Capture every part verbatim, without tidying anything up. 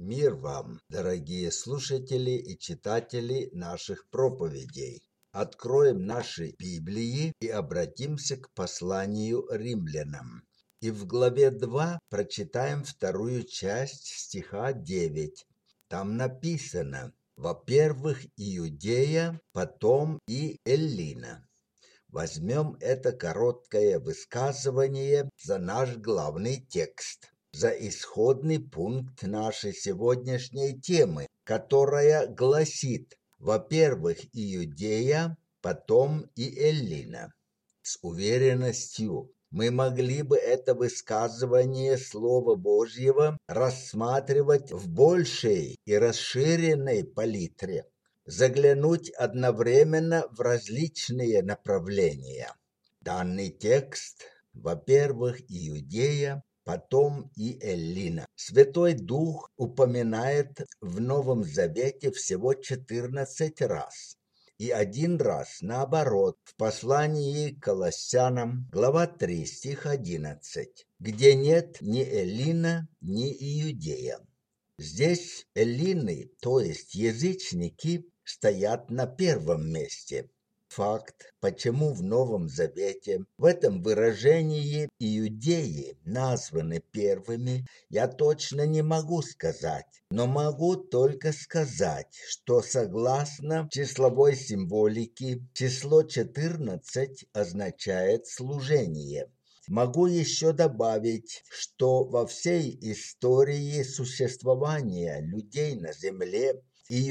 Мир вам, дорогие слушатели и читатели наших проповедей. Откроем наши Библии и обратимся к посланию римлянам. И в главе два прочитаем вторую часть стиха девять. Там написано: во-первых, Иудея, потом и Эллина. Возьмем это короткое высказывание за наш главный текст, за исходный пункт нашей сегодняшней темы, которая гласит: во-первых, Иудея, потом и Эллина. С уверенностью мы могли бы это высказывание Слова Божьего рассматривать в большей и расширенной палитре, заглянуть одновременно в различные направления. Данный текст, во-первых, Иудея, потом и Эллина. Святой Дух упоминает в Новом Завете всего четырнадцать раз. И один раз, наоборот, в послании к Колоссянам, глава три, стих одиннадцать, где нет ни Эллина, ни Иудея. Здесь эллины, то есть язычники, стоят на первом месте. Факт, почему в Новом Завете в этом выражении иудеи названы первыми, я точно не могу сказать, но могу только сказать, что согласно числовой символике число четырнадцать означает служение. Могу еще добавить, что во всей истории существования людей на земле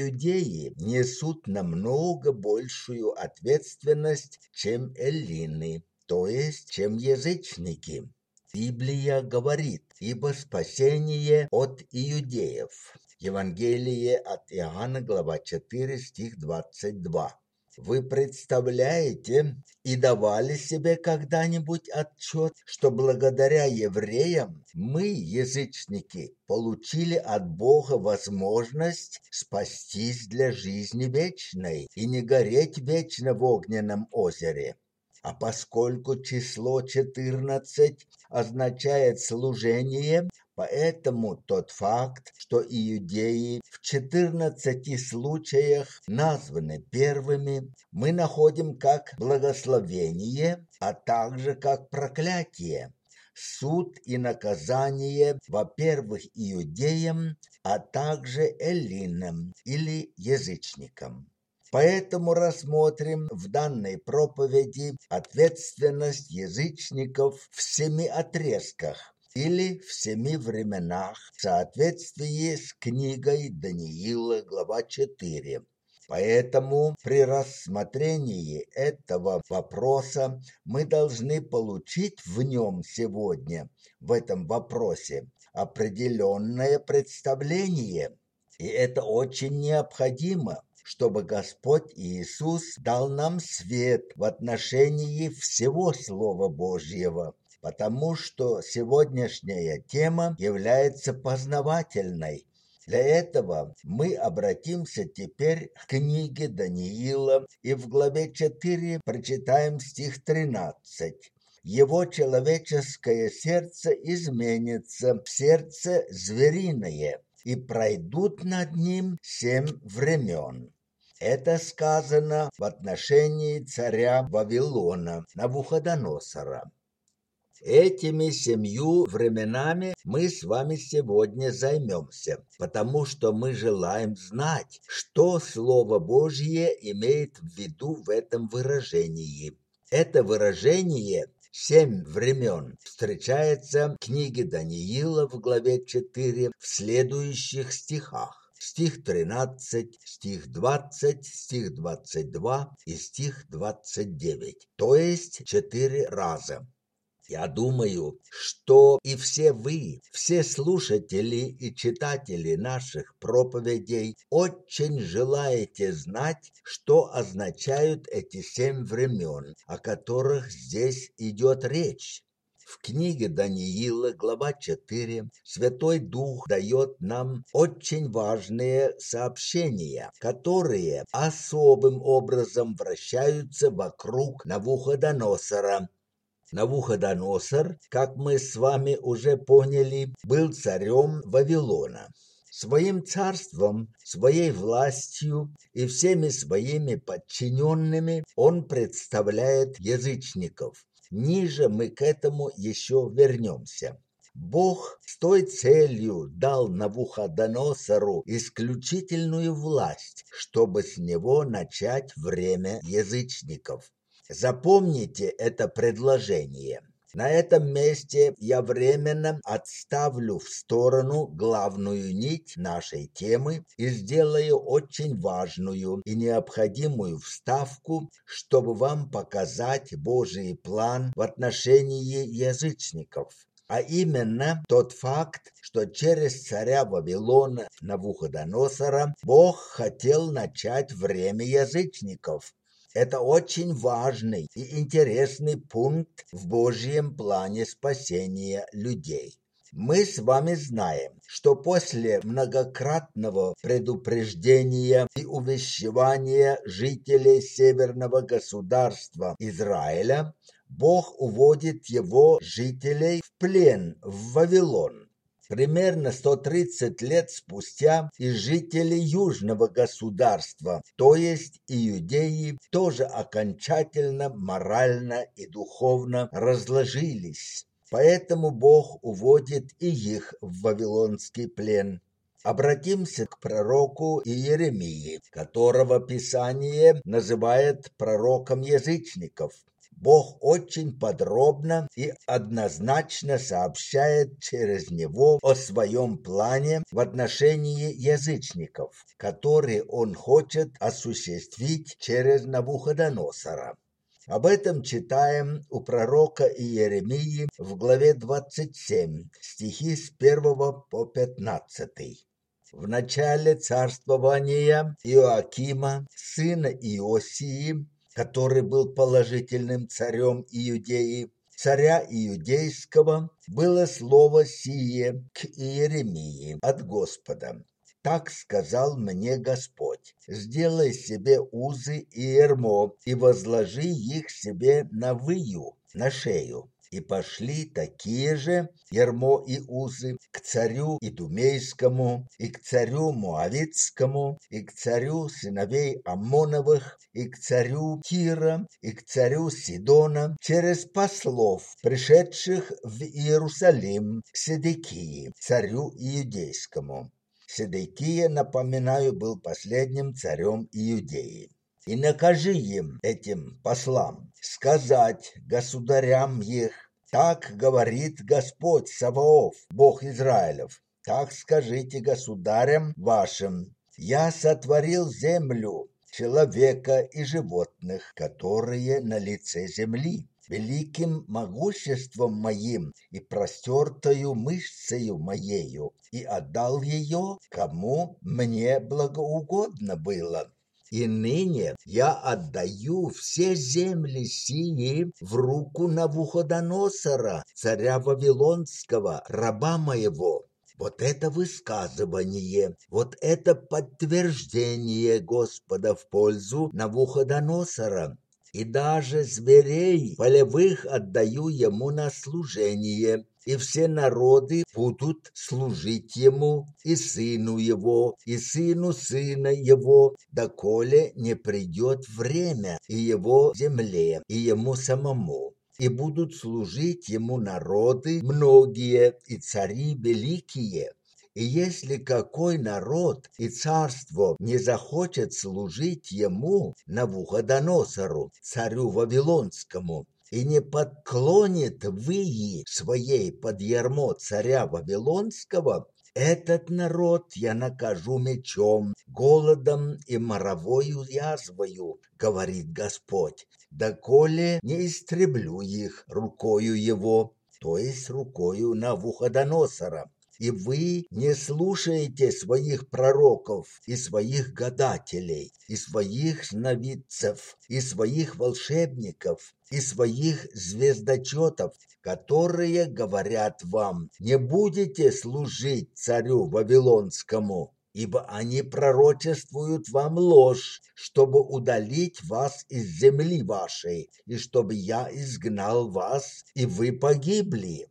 иудеи несут намного большую ответственность, чем эллины, то есть чем язычники. Библия говорит: ибо спасение от иудеев. Евангелие от Иоанна, глава четыре, стих двадцать два. Вы представляете и давали себе когда-нибудь отчет, что благодаря евреям мы, язычники, получили от Бога возможность спастись для жизни вечной и не гореть вечно в огненном озере? А поскольку число четырнадцать означает служение, поэтому тот факт, что иудеи в четырнадцати случаях названы первыми, мы находим как благословение, а также как проклятие. Суд и наказание, во-первых, иудеям, а также эллинам или язычникам. Поэтому рассмотрим в данной проповеди ответственность язычников в семи отрезках или в семи временах в соответствии с книгой Даниила, глава четыре. Поэтому при рассмотрении этого вопроса мы должны получить в нем сегодня, в этом вопросе, определенное представление. И это очень необходимо, чтобы Господь Иисус дал нам свет в отношении всего Слова Божьего, потому что сегодняшняя тема является познавательной. Для этого мы обратимся теперь к книге Даниила и в главе четыре прочитаем стих тринадцать. Его человеческое сердце изменится в сердце звериное, и пройдут над ним семь времен. Это сказано в отношении царя Вавилона Навуходоносора. Этими семью временами мы с вами сегодня займемся, потому что мы желаем знать, что Слово Божье имеет в виду в этом выражении. Это выражение «семь времен» встречается в книге Даниила в главе четыре в следующих стихах. Стих тринадцать, стих двадцать, стих двадцать два и стих двадцать девять, то есть четыре раза. Я думаю, что и все вы, все слушатели и читатели наших проповедей очень желаете знать, что означают эти семь времен, о которых здесь идет речь. В книге Даниила, глава четыре, Святой Дух дает нам очень важные сообщения, которые особым образом вращаются вокруг Навуходоносора. Навуходоносор, как мы с вами уже поняли, был царем Вавилона. Своим царством, своей властью и всеми своими подчиненными он представляет язычников. Ниже мы к этому еще вернемся. Бог с той целью дал Навуходоносору исключительную власть, чтобы с него начать время язычников. Запомните это предложение. На этом месте я временно отставлю в сторону главную нить нашей темы и сделаю очень важную и необходимую вставку, чтобы вам показать Божий план в отношении язычников. А именно тот факт, что через царя Вавилона Навуходоносора Бог хотел начать время язычников. Это очень важный и интересный пункт в Божьем плане спасения людей. Мы с вами знаем, что после многократного предупреждения и увещевания жителей северного государства Израиля, Бог уводит его жителей в плен в Вавилон. Примерно сто тридцать лет спустя и жители южного государства, то есть иудеи, тоже окончательно морально и духовно разложились. Поэтому Бог уводит и их в вавилонский плен. Обратимся к пророку Иеремии, которого Писание называет пророком язычников. Бог очень подробно и однозначно сообщает через него о своем плане в отношении язычников, который он хочет осуществить через Навуходоносора. Об этом читаем у пророка Иеремии в главе двадцать семь, стихи с первого по пятнадцатый. В начале царствования Иоакима, сына Иосии, который был положительным царем Иудеи, царя Иудейского, было слово сие к Иеремии от Господа. Так сказал мне Господь: сделай себе узы и ярмо, и возложи их себе на выю, на шею. И пошли такие же ярмо и узы к царю Идумейскому, и к царю Моавитскому, и к царю сыновей Аммоновых, и к царю Тира, и к царю Сидона, через послов, пришедших в Иерусалим к Седекии, царю Иудейскому. Седекия, напоминаю, был последним царем Иудеи. И накажи им, этим послам, сказать государям их: так говорит Господь Саваоф, Бог Израилев, так скажите государям вашим: я сотворил землю, человека и животных, которые на лице земли, великим могуществом моим и простертою мышцею моею, и отдал ее, кому мне благоугодно было. И ныне я отдаю все земли сии в руку Навуходоносора, царя Вавилонского, раба моего. Вот это высказывание, вот это подтверждение Господа в пользу Навуходоносора. И даже зверей полевых отдаю ему на служение, и все народы будут служить ему, и сыну его, и сыну сына его, доколе не придет время и его земле, и ему самому. И будут служить ему народы многие и цари великие. И если какой народ и царство не захочет служить ему, Навуходоносору, царю Вавилонскому, и не подклонит выи своей под ярмо царя Вавилонского, этот народ я накажу мечом, голодом и моровою язвою, говорит Господь, доколе не истреблю их рукою его, то есть рукою Навуходоносора. И вы не слушаете своих пророков и своих гадателей, и своих сновидцев, и своих волшебников, и своих звездочетов, которые говорят вам: не будете служить царю Вавилонскому, ибо они пророчествуют вам ложь, чтобы удалить вас из земли вашей, и чтобы я изгнал вас, и вы погибли.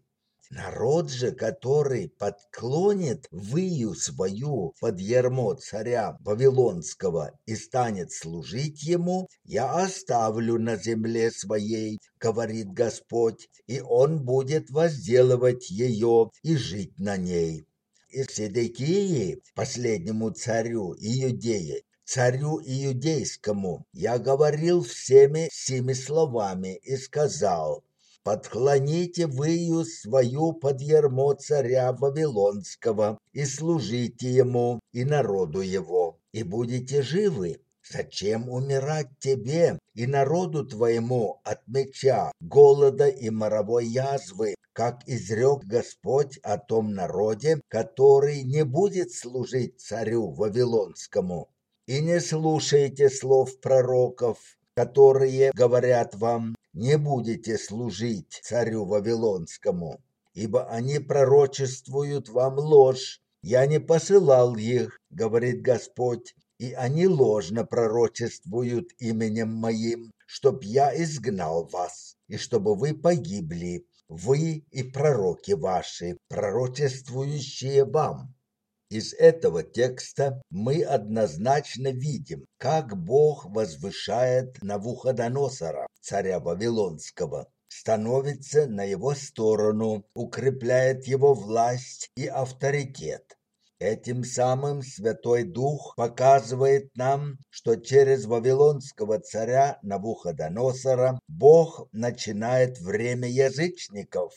Народ же, который подклонит выю свою под ярмо царя Вавилонского и станет служить ему, я оставлю на земле своей, говорит Господь, и он будет возделывать ее и жить на ней. И Седекии, последнему царю Иудеи, царю иудейскому, я говорил всеми семи словами и сказал: подклоните выю свою под ярмо царя Вавилонского и служите ему и народу его, и будете живы. Зачем умирать тебе и народу твоему от меча, голода и моровой язвы, как изрек Господь о том народе, который не будет служить царю Вавилонскому? И не слушайте слов пророков, которые говорят вам: не будете служить царю Вавилонскому, ибо они пророчествуют вам ложь. Я не посылал их, говорит Господь, и они ложно пророчествуют именем моим, чтоб я изгнал вас, и чтобы вы погибли, вы и пророки ваши, пророчествующие вам. Из этого текста мы однозначно видим, как Бог возвышает Навуходоносора, царя Вавилонского, становится на его сторону, укрепляет его власть и авторитет. Этим самым Святой Дух показывает нам, что через вавилонского царя Навуходоносора Бог начинает время язычников.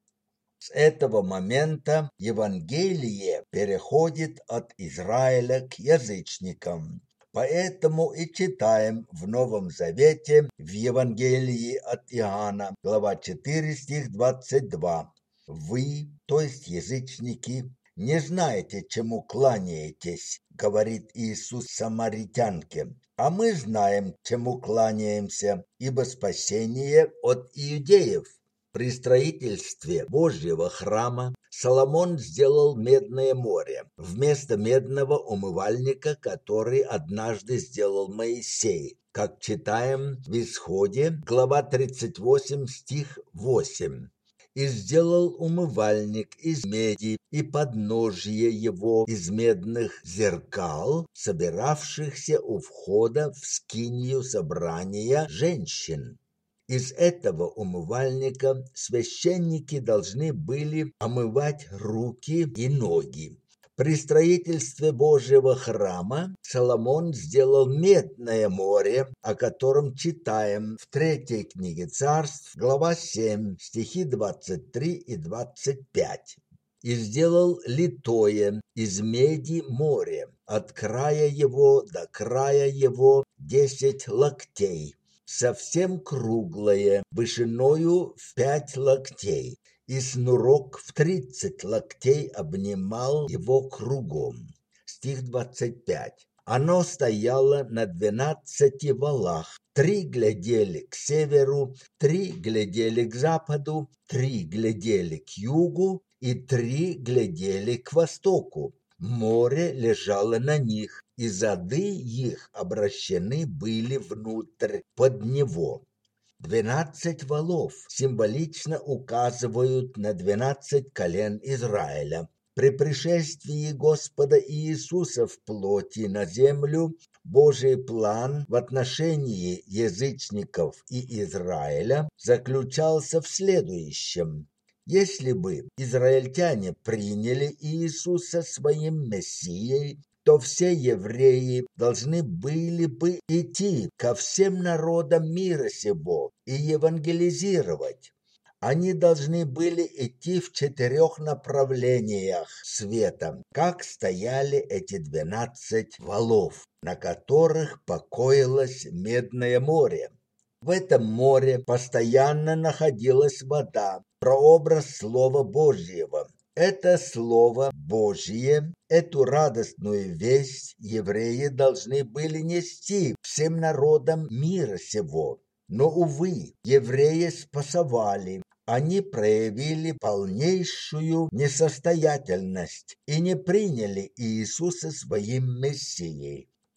С этого момента Евангелие переходит от Израиля к язычникам. Поэтому и читаем в Новом Завете в Евангелии от Иоанна, глава четыре, стих двадцать два. «Вы, то есть язычники, не знаете, чему кланяетесь, говорит Иисус самаритянке, а мы знаем, чему кланяемся, ибо спасение от иудеев». При строительстве Божьего храма Соломон сделал Медное море вместо медного умывальника, который однажды сделал Моисей, как читаем в Исходе, глава тридцать восемь, стих восемь. «И сделал умывальник из меди, и подножие его из медных зеркал, собиравшихся у входа в скинию собрания женщин». Из этого умывальника священники должны были омывать руки и ноги. При строительстве Божьего храма Соломон сделал Медное море, о котором читаем в третьей книге Царств, глава семь, стихи двадцать три и двадцать пять. «И сделал литое из меди море, от края его до края его десять локтей, совсем круглое, вышиною в пять локтей, и снурок в тридцать локтей обнимал его кругом». Стих двадцать пять. «Оно стояло на двенадцати валах, три глядели к северу, три глядели к западу, три глядели к югу и три глядели к востоку. Море лежало на них, и зады их обращены были внутрь под него». Двенадцать валов символично указывают на двенадцать колен Израиля. При пришествии Господа Иисуса в плоти на землю Божий план в отношении язычников и Израиля заключался в следующем. Если бы израильтяне приняли Иисуса своим Мессией, то все евреи должны были бы идти ко всем народам мира сего и евангелизировать. Они должны были идти в четырех направлениях света, как стояли эти двенадцать валов, на которых покоилось Медное море. В этом море постоянно находилась вода, прообраз Слова Божьего. Это Слово Божье, эту радостную весть евреи должны были нести всем народам мира сего. Но, увы, евреи спасовали. Они проявили полнейшую несостоятельность и не приняли Иисуса своим Мессией.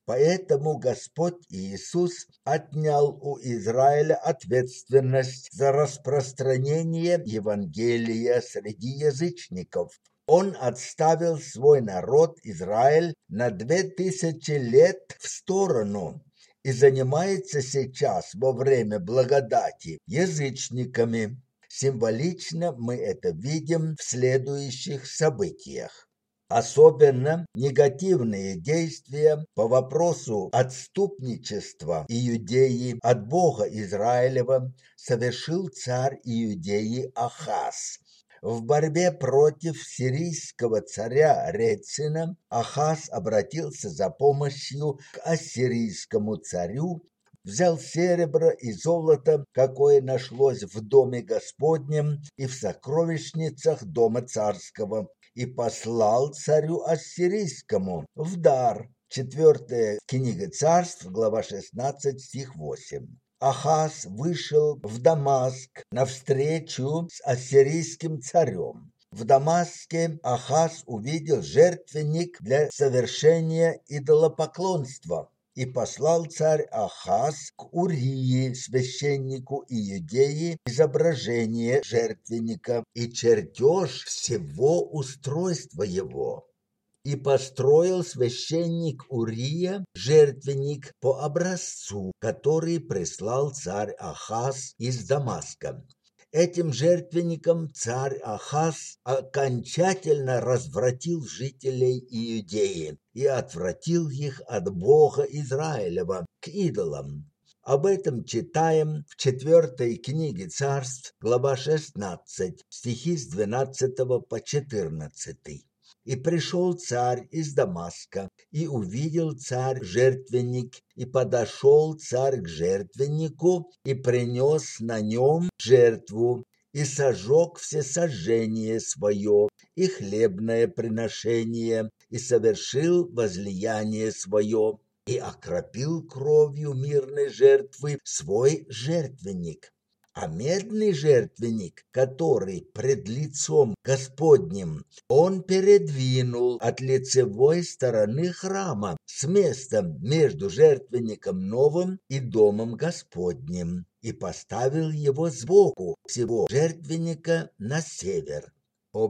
Поэтому Господь Иисус отнял у Израиля ответственность за распространение Евангелия среди язычников. Он отставил свой народ Израиль на две тысячи лет в сторону и занимается сейчас во время благодати язычниками. Символично мы это видим в следующих событиях. Особенно негативные действия по вопросу отступничества Иудеи от Бога Израилева совершил царь Иудеи Ахаз. В борьбе против сирийского царя Рецина Ахаз обратился за помощью к ассирийскому царю, взял серебро и золото, какое нашлось в доме Господнем и в сокровищницах дома царского, и послал царю ассирийскому в дар. Четвертая книга Царств, глава шестнадцать, стих восемь. Ахаз вышел в Дамаск навстречу с ассирийским царем. В Дамаске Ахаз увидел жертвенник для совершения идолопоклонства, и послал царь Ахаз к Урии, священнику Иудеи, изображение жертвенника и чертеж всего устройства его. И построил священник Урия жертвенник по образцу, который прислал царь Ахаз из Дамаска. Этим жертвенником царь Ахаз окончательно развратил жителей Иудеи и отвратил их от Бога Израилева к идолам. Об этом читаем в четвертой книге Царств, глава шестнадцать, стихи с двенадцатого по четырнадцатый. И пришел царь из Дамаска, и увидел царь жертвенник, и подошел царь к жертвеннику, и принес на нем жертву, и сожег всесожжение свое, и хлебное приношение, и совершил возлияние свое, и окропил кровью мирной жертвы свой жертвенник. А медный жертвенник, который пред лицом Господним, он передвинул от лицевой стороны храма с местом между жертвенником новым и домом Господним, и поставил его сбоку всего жертвенника на север. О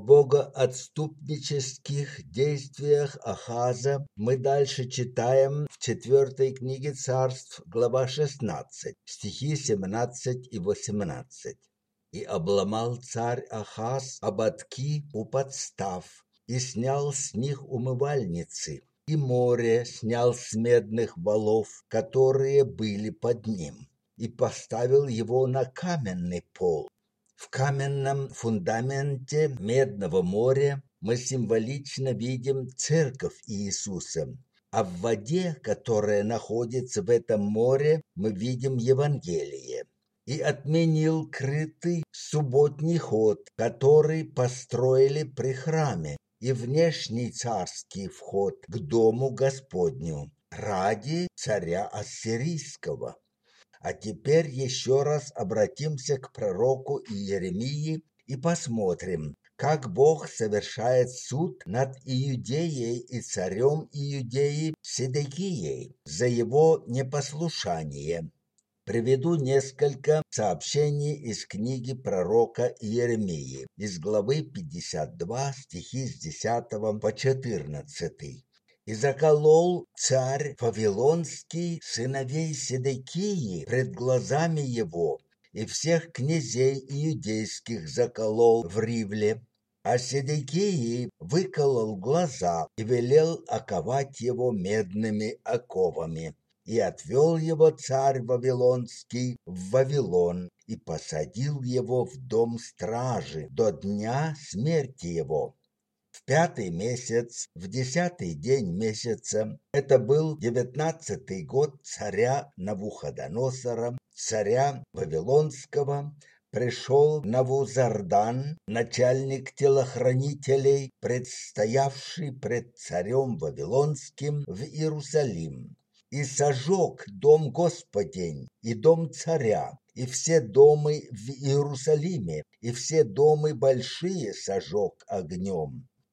богоотступнических действиях Ахаза мы дальше читаем в четвертой книге Царств, глава шестнадцать, стихи семнадцать и восемнадцать. «И обломал царь Ахаз ободки у подстав, и снял с них умывальницы, и море снял с медных валов, которые были под ним, и поставил его на каменный пол. В каменном фундаменте Медного моря мы символично видим церковь Иисуса, а в воде, которая находится в этом море, мы видим Евангелие. И отменил крытый субботний ход, который построили при храме, и внешний царский вход к дому Господню ради царя Ассирийского. А теперь еще раз обратимся к пророку Иеремии и посмотрим, как Бог совершает суд над Иудеей и царем Иудеи Седекией за его непослушание. Приведу несколько сообщений из книги пророка Иеремии, из главы пятьдесят два, стихи с десятого по четырнадцатый. «И заколол царь Вавилонский сыновей Седекии пред глазами его, и всех князей иудейских заколол в Ривле. А Седекии выколол глаза и велел оковать его медными оковами. И отвел его царь Вавилонский в Вавилон, и посадил его в дом стражи до дня смерти его. В пятый месяц, в десятый день месяца, это был девятнадцатый год царя Навуходоносора, царя Вавилонского, пришел Навузардан, начальник телохранителей, предстоявший пред царем Вавилонским в Иерусалим, и сожег дом Господень и дом царя, и все домы в Иерусалиме, и все домы большие сожег огнем.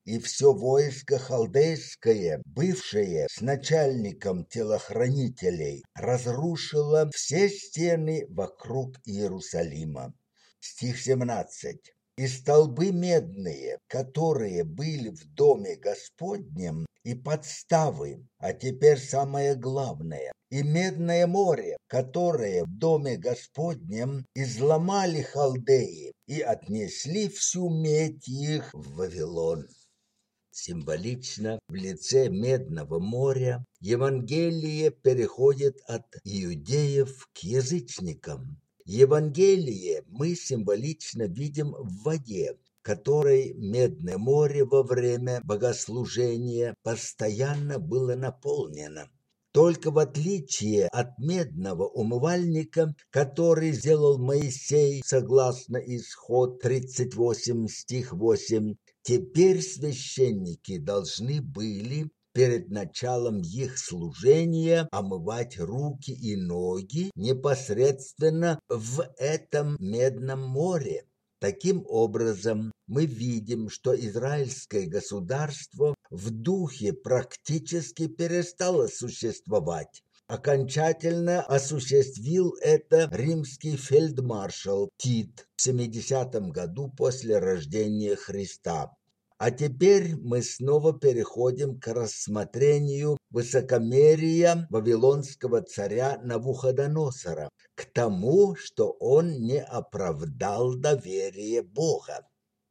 и все войско халдейское, бывшее с начальником телохранителей, разрушило все стены вокруг Иерусалима. Стих семнадцать. И столбы медные, которые были в доме Господнем, и подставы, а теперь самое главное, и медное море, которое в доме Господнем изломали халдеи и отнесли всю медь их в Вавилон. Символично в лице Медного моря Евангелие переходит от иудеев к язычникам. Евангелие мы символично видим в воде, которой Медное море во время богослужения постоянно было наполнено. Только в отличие от медного умывальника, который сделал Моисей согласно Исход тридцать восемь, стих восемь, теперь священники должны были перед началом их служения омывать руки и ноги непосредственно в этом Медном море. Таким образом, мы видим, что израильское государство в духе практически перестало существовать. Окончательно осуществил это римский фельдмаршал Тит в семидесятом году после рождения Христа. А теперь мы снова переходим к рассмотрению высокомерия вавилонского царя Навуходоносора, к тому, что он не оправдал доверие Бога.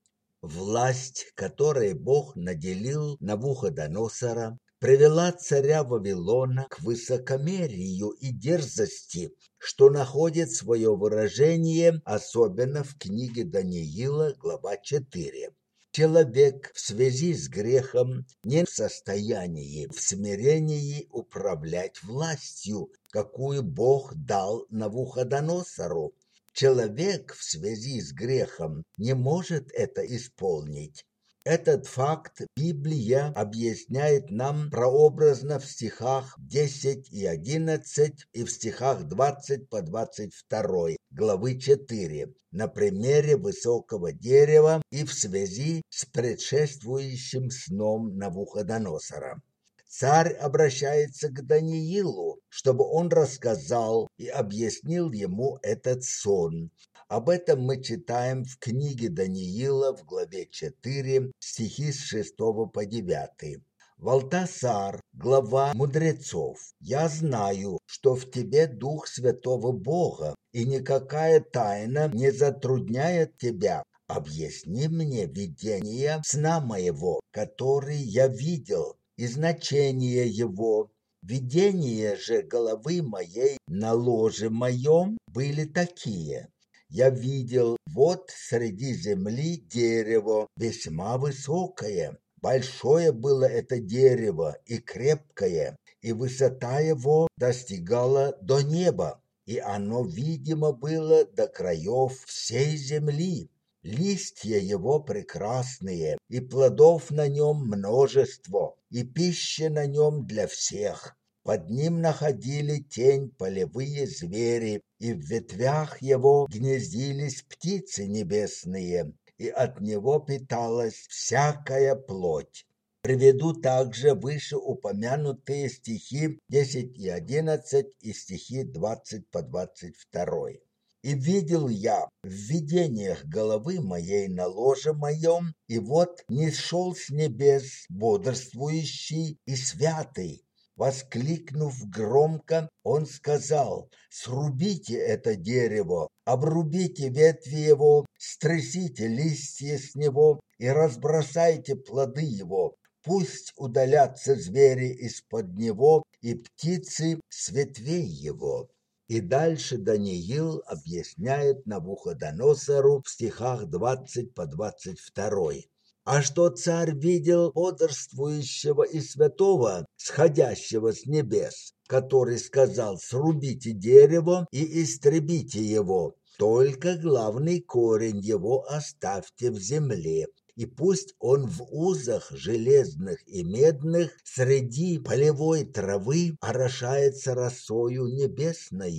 Власть, которой Бог наделил Навуходоносора, привела царя Вавилона к высокомерию и дерзости, что находит свое выражение особенно в книге Даниила, глава четыре. Человек в связи с грехом не в состоянии в смирении управлять властью, какую Бог дал Навуходоносору. Человек в связи с грехом не может это исполнить. Этот факт Библия объясняет нам прообразно в стихах десять и одиннадцать и в стихах двадцать по двадцать два главы четыре на примере высокого дерева и в связи с предшествующим сном Навуходоносора. Царь обращается к Даниилу, чтобы он рассказал и объяснил ему этот сон. Об этом мы читаем в книге Даниила в главе четыре, стихи с шестого по девятый. Валтасар, глава мудрецов, я знаю, что в тебе Дух Святого Бога, и никакая тайна не затрудняет тебя. Объясни мне видение сна моего, который я видел, и значение его. Видения же головы моей на ложе моем были такие. Я видел вот среди земли дерево весьма высокое. Большое было это дерево и крепкое, и высота его достигала до неба, и оно видимо было до краев всей земли. Листья его прекрасные, и плодов на нем множество, и пища на нем для всех. Под ним находили тень полевые звери, и в ветвях его гнездились птицы небесные, и от него питалась всякая плоть. Приведу также вышеупомянутые стихи десять и одиннадцать и стихи двадцать по двадцать два. «И видел я в видениях головы моей на ложе моем, и вот нисшел с небес бодрствующий и святый. Воскликнув громко, он сказал: срубите это дерево, обрубите ветви его, стрясите листья с него и разбросайте плоды его. Пусть удалятся звери из-под него и птицы с ветвей его». И дальше Даниил объясняет Навуходоносору в стихах двадцать по двадцать два. А что царь видел бодрствующего и святого, сходящего с небес, который сказал: срубите дерево и истребите его, только главный корень его оставьте в земле, и пусть он в узах железных и медных среди полевой травы орошается росою небесною.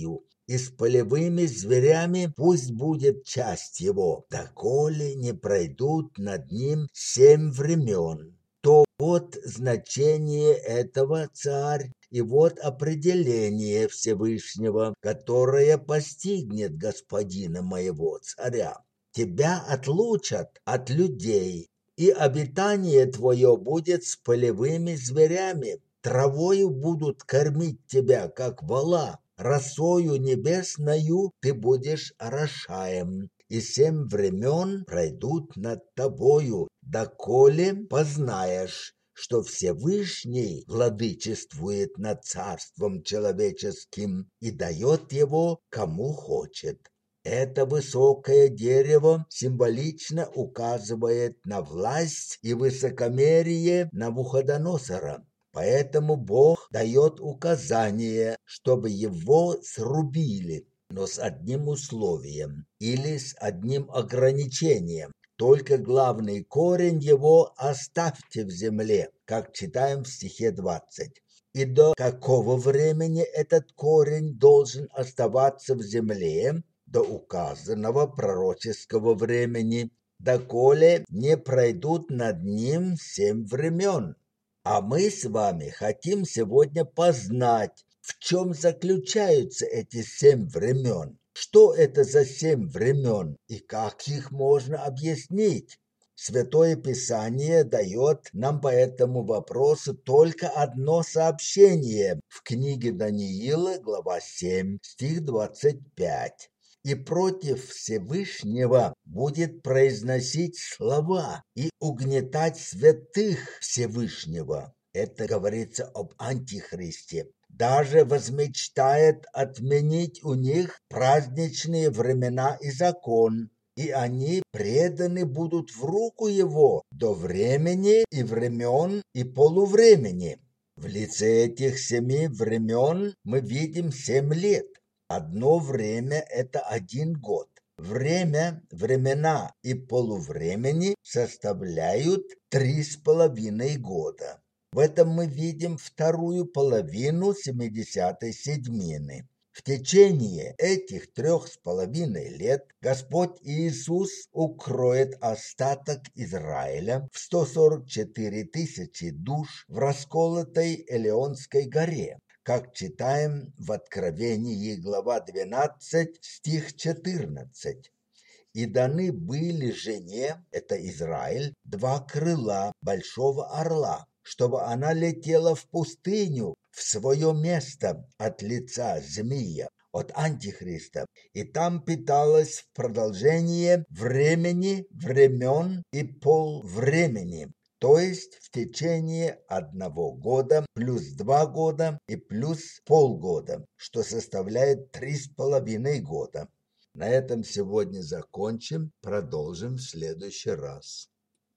и с полевыми зверями пусть будет часть его, доколе не пройдут над ним семь времен. То вот значение этого, царь, и вот определение Всевышнего, которое постигнет господина моего царя. Тебя отлучат от людей, и обитание твое будет с полевыми зверями. Травою будут кормить тебя, как вола, росою небесною ты будешь орошаем, и семь времен пройдут над тобою, доколе познаешь, что Всевышний владычествует над царством человеческим и дает его кому хочет. Это высокое дерево символично указывает на власть и высокомерие Навуходоносора. Поэтому Бог дает указание, чтобы его срубили, но с одним условием или с одним ограничением. Только главный корень его оставьте в земле, как читаем в стихе двадцать. И до какого времени этот корень должен оставаться в земле? До указанного пророческого времени, доколе не пройдут над ним семь времен. А мы с вами хотим сегодня познать, в чем заключаются эти семь времен. Что это за семь времен и как их можно объяснить? Святое Писание дает нам по этому вопросу только одно сообщение в книге Даниила, глава семь, стих двадцать пять. И против Всевышнего будет произносить слова и угнетать святых Всевышнего. Это говорится об Антихристе. Даже возмечтает отменить у них праздничные времена и закон, и они преданы будут в руку его до времени и времен и полувремени. В лице этих семи времен мы видим семь лет. Одно время – это один год. Время, времена и полувремени составляют три с половиной года. В этом мы видим вторую половину семидесятой седьмины. В течение этих трех с половиной лет Господь Иисус укроет остаток Израиля в сто сорок четыре тысячи душ в расколотой Элеонской горе, как читаем в Откровении, глава двенадцать, стих четырнадцать. «И даны были жене, это Израиль, два крыла большого орла, чтобы она летела в пустыню, в свое место от лица змея, от Антихриста, и там питалась в продолжение времени, времен и полвремени». То есть в течение одного года плюс два года и плюс полгода, что составляет три с половиной года. На этом сегодня закончим, продолжим в следующий раз.